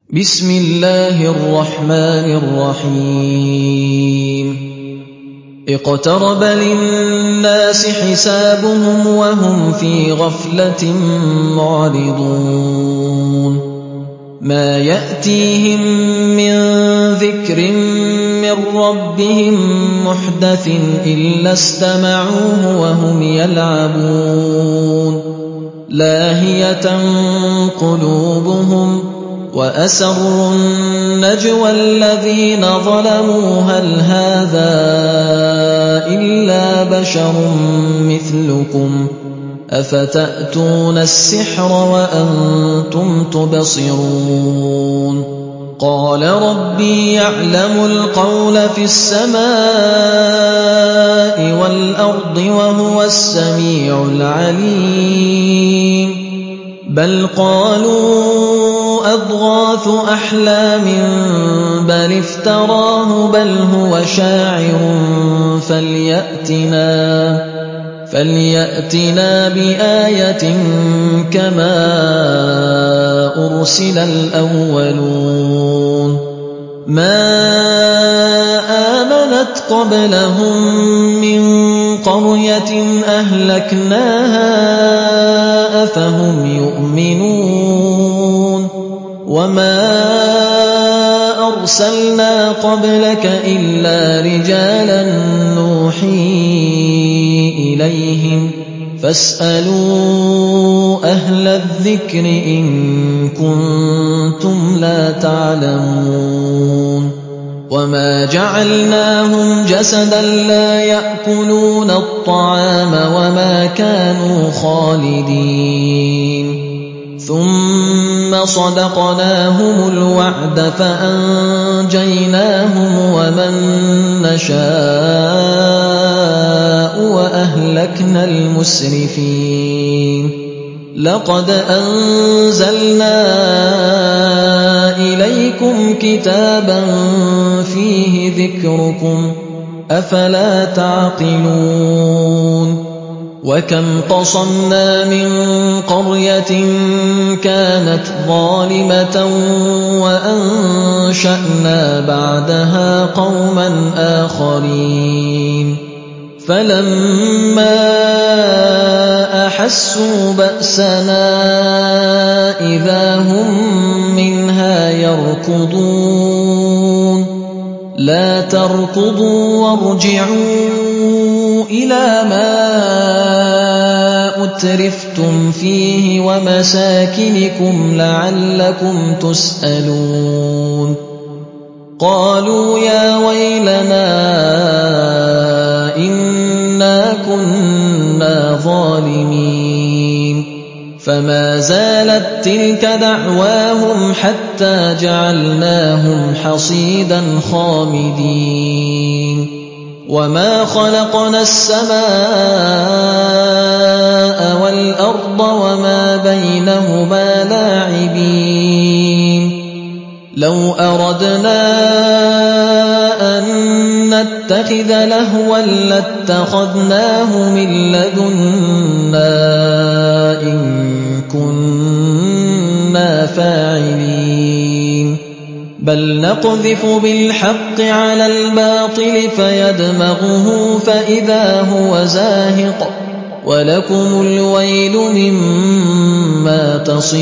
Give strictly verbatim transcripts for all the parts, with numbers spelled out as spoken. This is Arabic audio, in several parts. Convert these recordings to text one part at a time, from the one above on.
بسم الله الرحمن الرحيم اقترب للناس حسابهم وهم في غفلة معرضون ما يأتيهم من ذكر من ربهم محدث إلا استمعوه وهم يلعبون لاهية قلوبهم وأسروا النجوى الذين ظلموا هل هذا إلا بشر مثلكم أفتأتون السحر وأنتم تبصرون قال ربي يعلم القول في السماء والأرض وهو السميع العليم بل قالوا أضغاث أحلام بل افتراه بل هو شاعر فليأتنا, فليأتنا بآية كما أرسل الأولون ما آمنت قبلهم من قرية أهلكناها أفهم يؤمنون وما أرسلنا قبلك إلا رجالا نوحي إليهم فاسألوا أهل الذكر إن كنتم لا تعلمون وما جعلناهم جسدا لا يأكلون الطعام وما كانوا خالدين ثم صدقناهم الوعد فأنجيناهم ومن نشاء وأهلكنا المسرفين لقد أنزلنا إليكم كتابا فيه ذكركم أفلا تعقلون وكم قصمنا من قرية كانت ظالمة وأنشأنا بعدها قوما آخرين فلما أحسوا بأسنا إذا هم منها يركضون لا تركضوا وارجعوا إلى ما أترفتم فيه ومساكنكم لعلكم تسألون قالوا يا ويلنا إنا كنا ظالمين فما زالت تلك دعواهم حتى جعلناهم حصيدا خامدين وما خلقنا السماء والأرض وما بينهما لاعبين لو أردنا أن نتخذ لهوا لاتخذناه من لدنا إن كنا فاعلين بل نقذف بالحق على الباطل فيدمغه فإذا هو زاهق ولكم الويل مما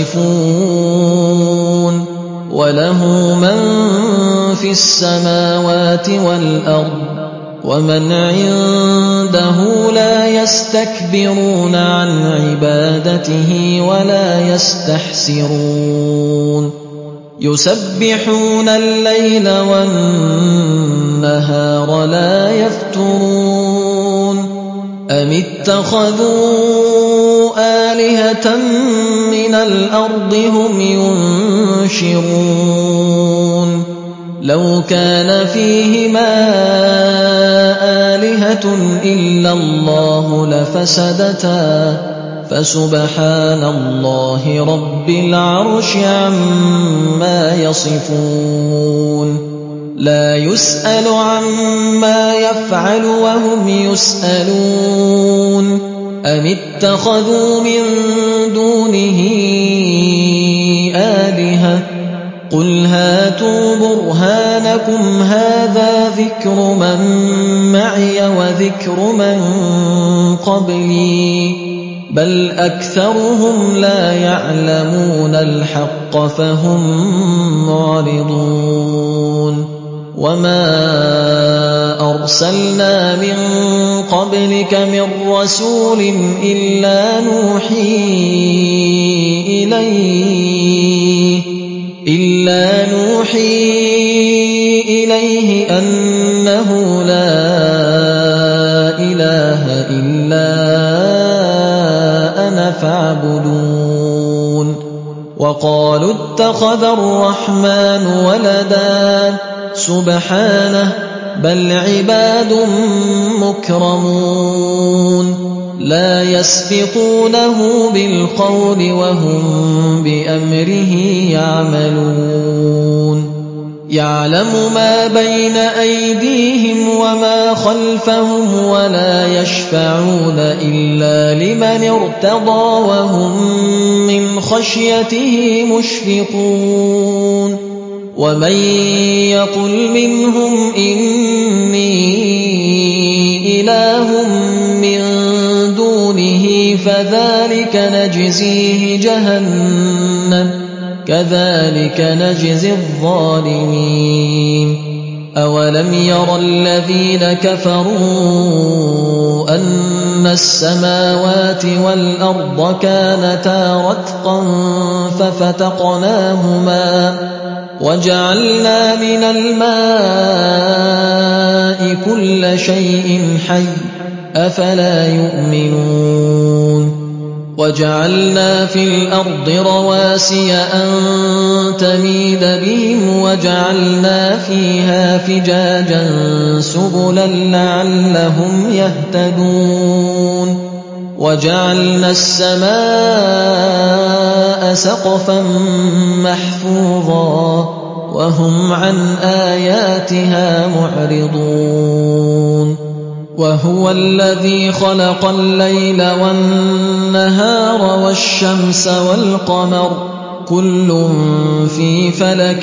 تصفون وله من في السماوات والأرض ومن عنده لا يستكبرون عن عبادته ولا يستحسرون يسبحون الليل والنهار لا يفترون أم اتخذوا آلهة من الأرض هم ينشرون لو كان فيهما آلهة إلا الله لفسدتا فسبحان الله رب العرش عما يصفون لا يسأل عما يفعل وهم يسألون أم اتخذوا من دونه آلهة قُلْ هَاتُوا بُرْهَانَكُمْ هَٰذَا ذِكْرُ مَن مَّعِيَ وَذِكْرُ مَن قَبْلِي ۗ بَلْ أَكْثَرُهُمْ لَا يَعْلَمُونَ الْحَقَّ فَهُم مُّعْرِضُونَ وَمَا أَرْسَلْنَا مِن قَبْلِكَ مِن رَّسُولٍ إِلَّا نُوحِي إِلَيْهِ إِلَّا نُوحِي إِلَيْهِ أَنَّهُ لَا إِلَٰهَ إِلَّا أَنَا فَاعْبُدُونِ وَقَالُوا اتَّخَذَ الرَّحْمَٰنُ وَلَدًا سُبْحَانَهُ بَلْ عِبَادٌ مُّكْرَمُونَ لَا يَسْبِقُونَهُ بِالْقَوْلِ وَهُم بِأَمْرِهِ يَعْمَلُونَ يَعْلَمُ مَا بَيْنَ أَيْدِيهِمْ وَمَا خَلْفَهُمْ وَلَا يَشْفَعُونَ إِلَّا لِمَنِ ارْتَضَىٰ وَهُم مِّنْ خَشْيَتِهِ مُشْفِقُونَ وَمَن يَقُلْ مِنْهُمْ إِنِّي إِلَٰهٌ مِّن دُونِهِ فَذَٰلِكَ نَجْزِيهِ جَهَنَّمَ كَذَٰلِكَ نَجْزِي الظَّالِمِينَ أَوَلَمْ يَرَ الَّذِينَ كَفَرُوا أَنَّ السَّمَاوَاتِ وَالْأَرْضَ كَانَتَا رَتْقًا فَفَتَقْنَاهُمَا وَجَعَلْنَا مِنَ الْمَاءِ كُلَّ شَيْءٍ حَيٍّ ۖ أَفَلَا يُؤْمِنُونَ وَجَعَلْنَا فِي الْأَرْضِ رَوَاسِيَ أَن تَمِيدَ بِهِمْ وَجَعَلْنَا فِيهَا فِجَاجًا سُبُلًا لَّعَلَّهُمْ يَهْتَدُونَ وَجَعَلْنَا السَّمَاءَ سَقْفًا مَّحْفُوظًا وَهُمْ عَنْ آيَاتِهَا مُعْرِضُونَ وَهُوَ الَّذِي خَلَقَ اللَّيْلَ وَالنَّهَارَ وَالشَّمْسَ وَالْقَمَرَ ۖ كُلٌّ فِي فَلَكٍ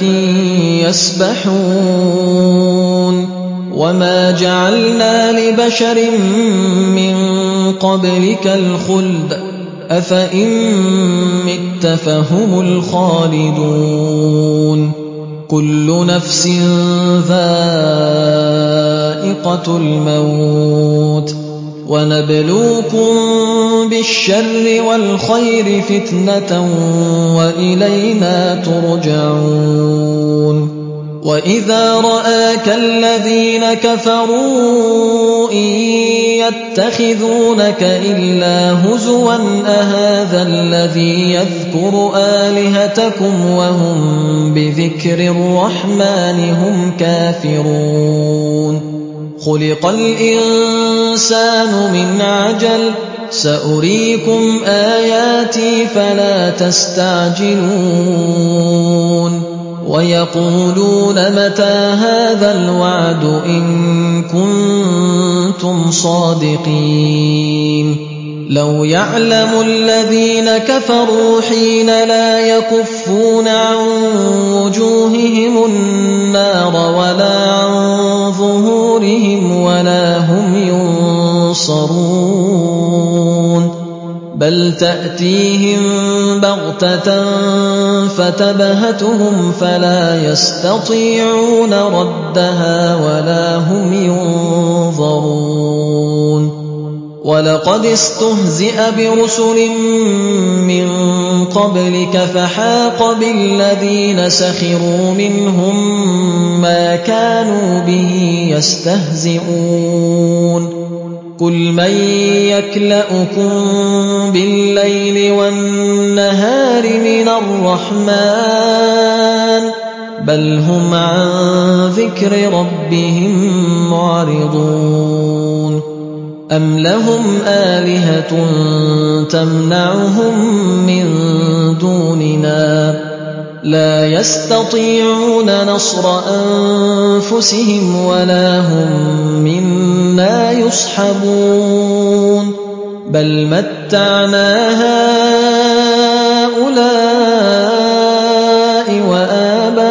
يَسْبَحُونَ وَمَا جَعَلْنَا لِبَشَرٍ مِّن قَبْلِكَ الْخُلْدَ ۖ أَفَإِن مِّتَّ فَهُمُ الْخَالِدُونَ كُلُّ نَفْسٍ ذَائِقَةُ الْمَوْتِ ۖ وَنَبْلُوكُم بِالشَّرِّ وَالْخَيْرِ فِتْنَةً وَإِلَيْنَا تُرْجَعُونَ وَإِذَا رَآكَ الَّذِينَ كَفَرُوا إِن يَتَّخِذُونَكَ إِلَّا هُزُوًا أَهَٰذَا الَّذِي يَذْكُرُ آلِهَتَكُمْ وَهُم بِذِكْرِ الرَّحْمَٰنِ هُمْ كَافِرُونَ خُلِقَ الْإِنسَانُ مِنْ عَجَلٍ ۚ سَأُرِيكُمْ آيَاتِي فَلَا تَسْتَعْجِلُونِ وَيَقُولُونَ مَتَىٰ هَٰذَا الْوَعْدُ إِن كُنتُمْ صَادِقِينَ لَوْ يَعْلَمُ الَّذِينَ كَفَرُوا حِينَ لَا يَكُفُّونَ عَن وُجُوهِهِمُ النَّارَ وَلَا عَن ظُهُورِهِمْ وَلَا هُمْ يُنصَرُونَ بَلْ تَأْتِيهِم بَغْتَةً فَتَبْهَتُهُمْ فَلَا يَسْتَطِيعُونَ رَدَّهَا وَلَا هُمْ يُنظَرُونَ وَلَقَدِ اسْتُهْزِئَ بِرُسُلٍ مِّن قَبْلِكَ فَحَاقَ بِالَّذِينَ سَخِرُوا مِنْهُم مَّا كَانُوا بِهِ يَسْتَهْزِئُونَ قُلْ مَن يَكْلَؤُكُم بِاللَّيْلِ وَالنَّهَارِ مِنَ الرَّحْمَٰنِ بَلْ هُمْ عَن ذِكْرِ رَبِّهِم مُّعْرِضُونَ أَمْ لَهُمْ آلِهَةٌ تَمْنَعُهُم مِّن دُونِنَا ۚ لَا يَسْتَطِيعُونَ نَصْرَ أَنفُسِهِمْ وَلَا هُم مِّنَّا يُصْحَبُونَ بَلْ مَتَّعْنَا هَٰؤُلَاءِ وَآبَاءَهُمْ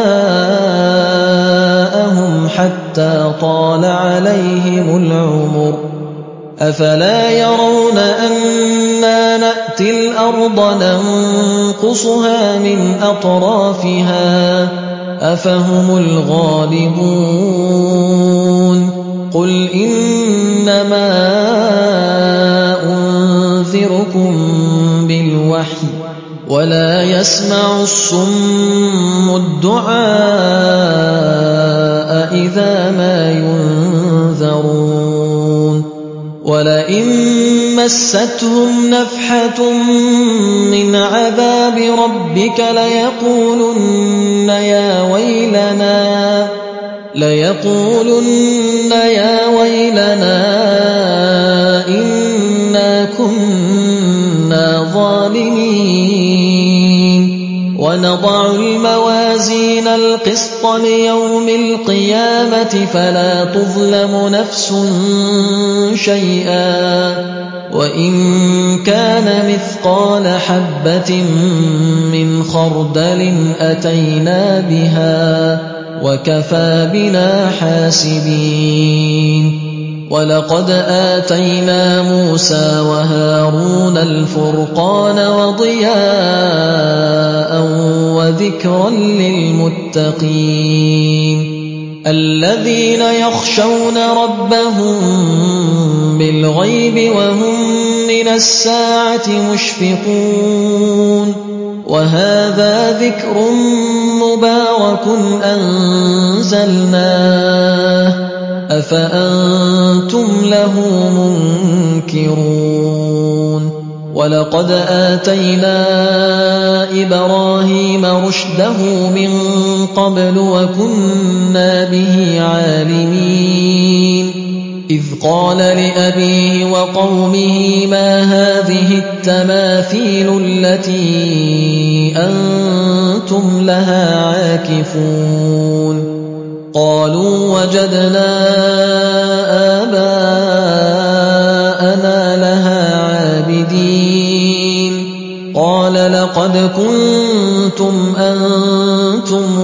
حتى طال عليهم العمر أفلا يرون أنا نأتي الأرض ننقصها من أطرافها أفهم الغالبون قل إنما أنذركم بالوحي ولا يسمع الصم الدعاء إذا ما ينذرون ولئن مستهم نفحة من عذاب ربك ليقولن يا ويلنا ليقولن يا ويلنا إنا كنا ظالمين ونضع الموازين القسط ليوم القيامة فلا تظلم نفس شيئا وإن كان مثقال حبة من خردل أتينا بها وكفى بنا حاسبين ولقد آتينا موسى وهارون الفرقان وضياء وذكرا للمتقين الذين يخشون ربهم بالغيب وهم من الساعة مشفقون وهذا ذكر مبارك أنزلناه أفأنتم له منكرون ولقد آتينا إبراهيم رشده من قبل وكنا به عالمين إذ قال لأبيه وقومه ما هذه التماثيل التي أنتم لها عاكفون قالوا وجدنا آباءنا لها عابدين قال لقد كنتم أنتم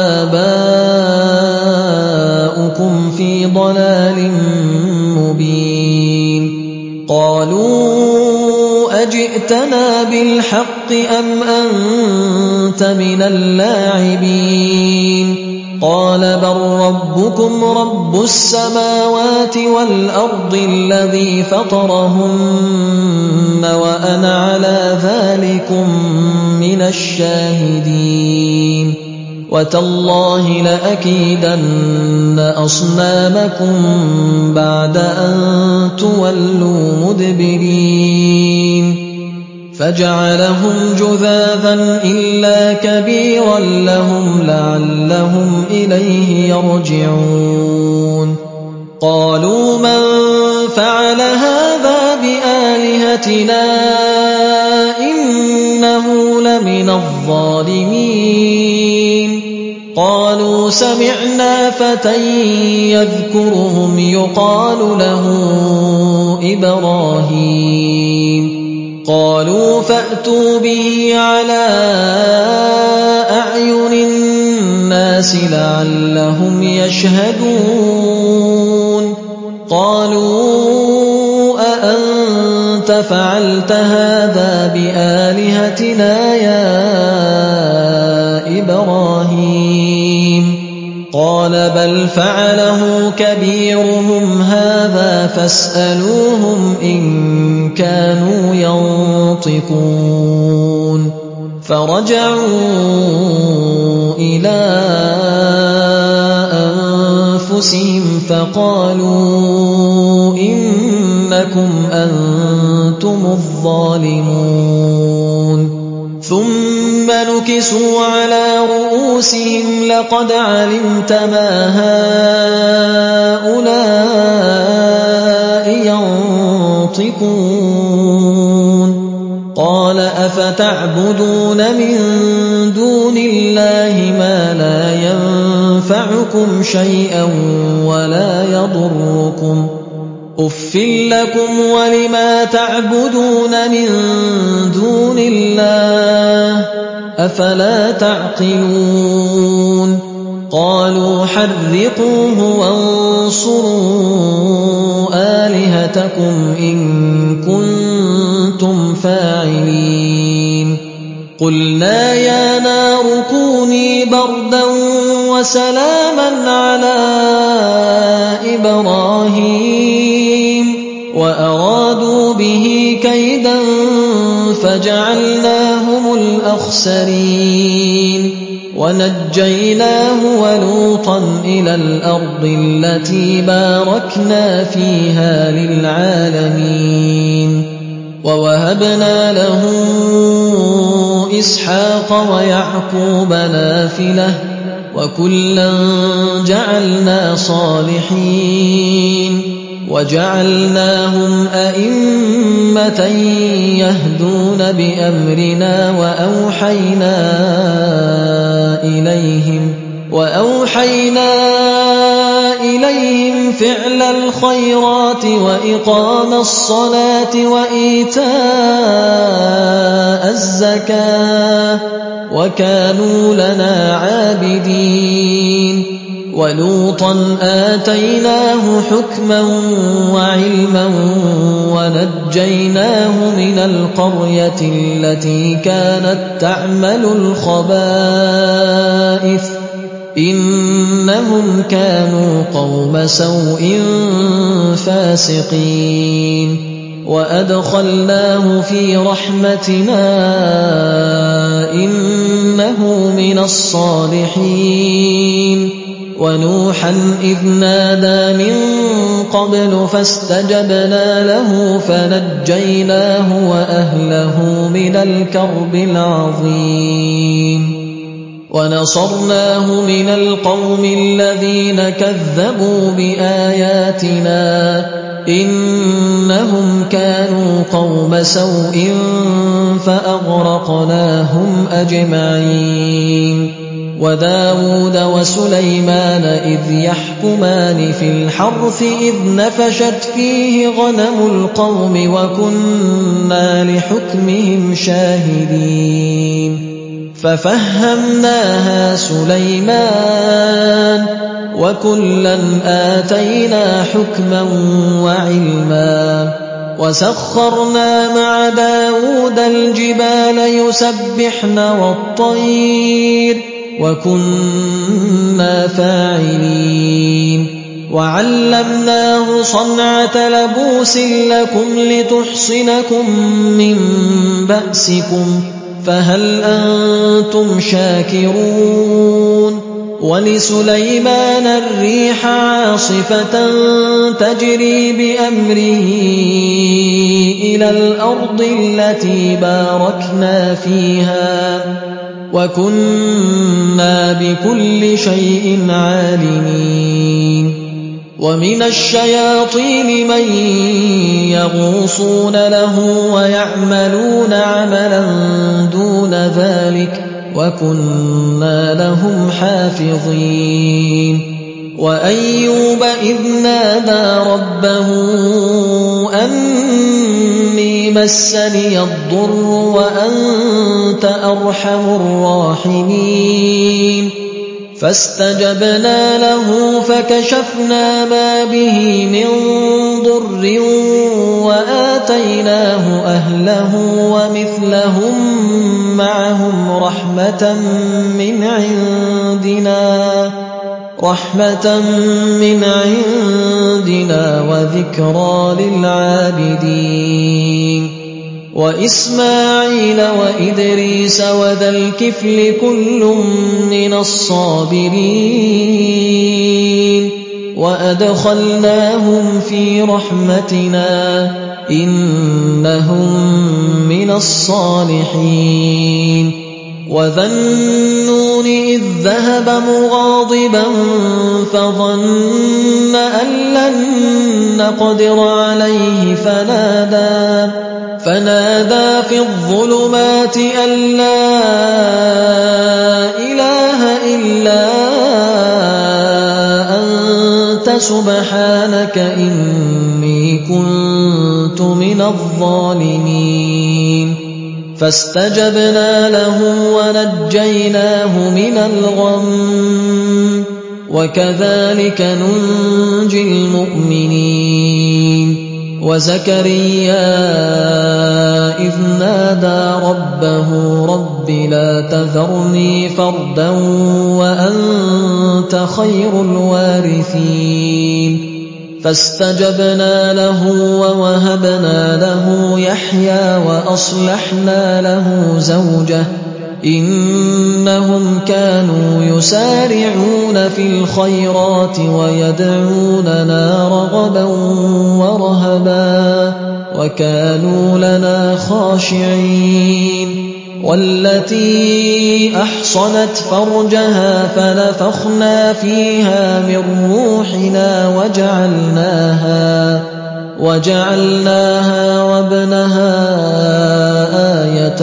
وآباؤكم في ضلال مبين قالوا أجئتنا بالحق أم أنت من اللاعبين قال بل ربكم رب السماوات والأرض الذي فطرهن وأنا على ذلكم من الشاهدين وتالله لأكيدن أصنامكم بعد أن تولوا مدبرين فجعلهم جذاذا إلا كبيرا لهم لعلهم إليه يرجعون قالوا من فعل هذا بآلهتنا إنه لمن الظالمين قالوا سمعنا فتى يذكرهم يقال له إبراهيم قالوا فأتوا به على أعين الناس لعلهم يشهدون قالوا أأنت فعلت هذا بآلهتنا يا إبراهيم قال بل فعله كبيرهم هذا فاسألوهم إن كانوا ينطقون فرجعوا إلى أنفسهم فقالوا إنكم أنتم الظالمون ثم نكسوا على رؤوسهم لقد علمت ما هؤلاء ينطقون قال أفتعبدون من دون الله ما لا ينفعكم شيئا ولا يضركم أُفٍّ لكم ولما تعبدون من دون الله أفلا تعقلون قالوا حرقوه وانصروا آلهتكم إن كنتم فاعلين قلنا يا نار كوني بردا وسلاما على إبراهيم وأرادوا به كيدا فجعلناهم الأخسرين ونجيناه ولوطا إلى الأرض التي باركنا فيها للعالمين ووهبنا له إسحاق ويعقوب نافلة وكلا جعلنا صالحين وجعلناهم أئمة يهدون بأمرنا وأوحينا إليهم وأوحينا إليهم فعل الخيرات وإقام الصلاة وإيتاء الزكاة وكانوا لنا عابدين ولوطا آتيناه حكما وعلما ونجيناه من القرية التي كانت تعمل الخبائث إنهم كانوا قوم سوء فاسقين وأدخلناه في رحمتنا إنه من الصالحين ونوحا إذ نادى من قبل فاستجبنا له فنجيناه وأهله من الكرب العظيم ونصرناه من القوم الذين كذبوا بآياتنا إنهم كانوا قوم سوء فأغرقناهم أجمعين وداود وسليمان إذ يحكمان في الحرث إذ نفشت فيه غنم القوم وكنا لحكمهم شاهدين ففهمناها سليمان وكلا آتينا حكما وعلما وسخرنا مع داود الجبال يسبحن والطير وكنا فاعلين وعلمناه صنعة لبوس لكم لتحصنكم من بأسكم فهل أنتم شاكرون ولسليمان الريح عاصفة تجري بأمره إلى الأرض التي باركنا فيها وكنا بكل شيء عالمين ومن الشياطين من يغوصون له ويعملون عملا دون ذلك وكنا لهم حافظين وأيوب إذ نادى ربه أني مسني الضر وأنت أرحم الراحمين فاستجبنا له فكشفنا ما به من ضر وآتيناه أهله ومثلهم معهم رحمة من عندنا رحمة من عندنا وذكرى للعابدين وإسماعيل وإدريس وذا الكفل كل من الصابرين وأدخلناهم في رحمتنا إنهم من الصالحين وذا النون إذ ذهب مغاضبا فظن أن لن نقدر عليه فنادى فنادى في الظلمات أن لا إله إلا أنت سبحانك إني كنت من الظالمين فاستجبنا له ونجيناه من الغم وكذلك ننجي المؤمنين وزكريا إذ نادى ربه رب لا تذرني فردا وأنت خير الوارثين فاستجبنا له ووهبنا له يحيى وأصلحنا له زوجه إنهم كانوا يسارعون في الخيرات ويدعوننا رغبا ورهبا وكانوا لنا خاشعين والتي أحصنت فرجها فنفخنا فيها من روحنا وجعلناها وجعلناها وابنها آية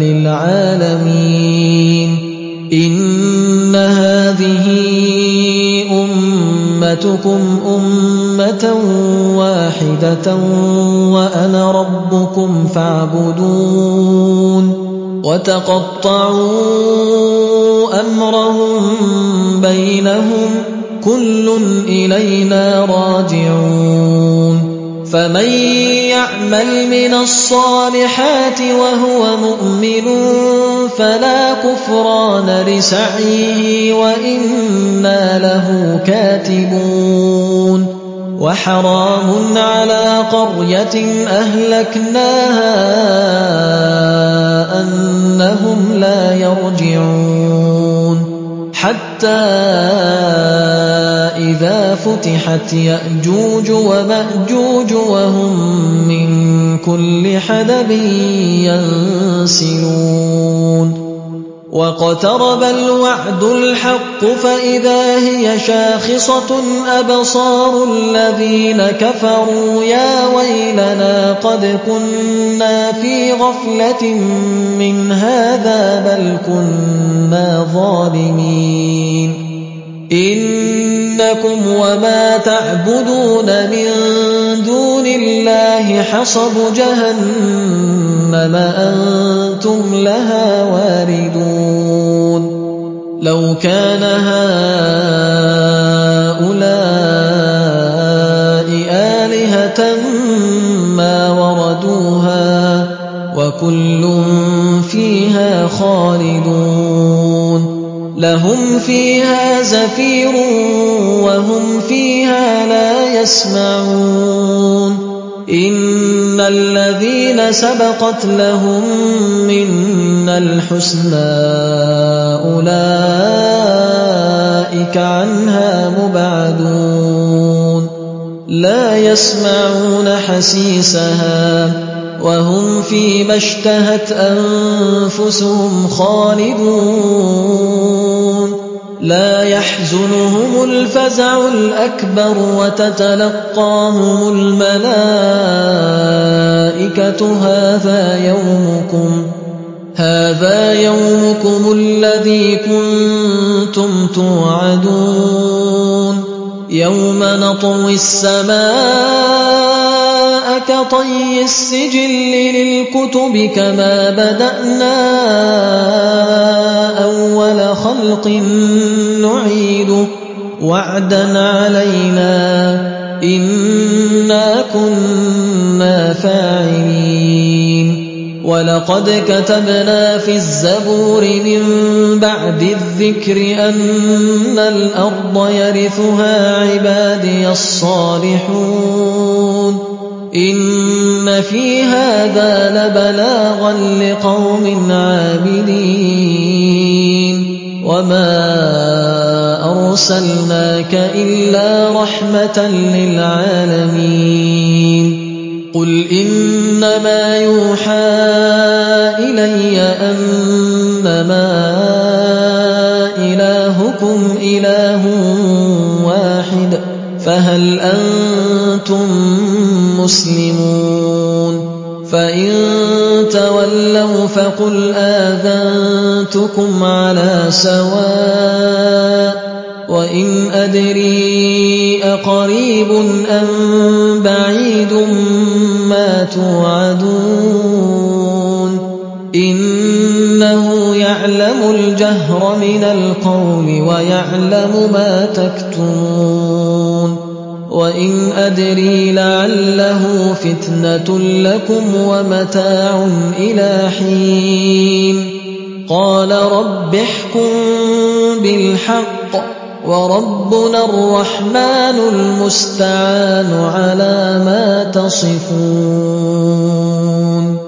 للعالمين إن هذه أمتكم أمة واحدة وأنا ربكم فاعبدون وتقطعوا أمرهم بينهم كل إلينا راجعون فمن يعمل من الصالحات وهو مؤمن فلا كفران لسعيه وإنا له كاتبون وحرام على قرية أهلكناها أنهم لا يرجعون حتى إذا فتحت يأجوج ومأجوج وهم من كل حدب ينسلون واقترب الوعد الحق فإذا هي شاخصة أبصار الذين كفروا يا ويلنا قد كنا في غفلة من هذا بل كنا ظالمين إنكم وما تعبدون من دون الله حصب جهنم أنتم لها واردون لو كان هؤلاء آلهة ما وردوها وكل فيها خالدون لهم فيها زفير وهم فيها لا يسمعون إن الذين سبقت لهم منا الحسنى أولئك عنها مبعدون لا يسمعون حسيسها وهم فيما اشتهت أنفسهم خالدون لا يحزنهم الفزع الأكبر وتتلقاهم الملائكة هذا يومكم هذا يومكم الذي كنتم توعدون يوم نطوي السماء كطي السجل للكتب كما بدأنا أول خلق نعيده وعدا علينا إنا كنا فاعلين ولقد كتبنا في الزبور من بعد الذكر أن الأرض يرثها عبادي الصالحون إن في هذا لبلاغا لقوم عابدين وما أرسلناك إلا رحمة للعالمين قل إنما يوحى إلي أنما إلهكم إله واحد فهل أنتم مسلمون فإن تولوا فقل آذنتكم على سواء وإن أدري أقريب أم بعيد ما توعدون إنه يعلم الْجَهْرَ مِنَ الْقَوْلِ وَيَعْلَمُ مَا تَكْتُمُونَ وَإِنْ أَدْرِي لَعَلَّهُ فِتْنَةٌ لَّكُمْ وَمَتَاعٌ إِلَىٰ حِينٍ قَالَ رَبِّ احْكُم بِالْحَقِّ وَرَبُّنَا الرَّحْمَٰنُ الْمُسْتَعَانُ عَلَىٰ مَا تَصِفُونَ